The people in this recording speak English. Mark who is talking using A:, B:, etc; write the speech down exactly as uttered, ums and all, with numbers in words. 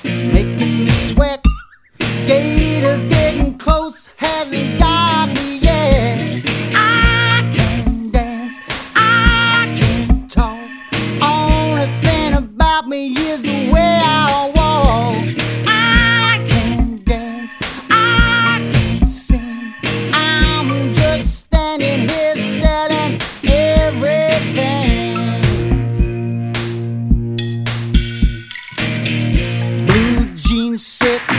A: making me sweat. Gators getting close, hasn't got me yet. I can dance, I can talk. Only thing about me is the way I walk. I can dance, I can sing. I'm just standing here selling everything. Blue jeans sit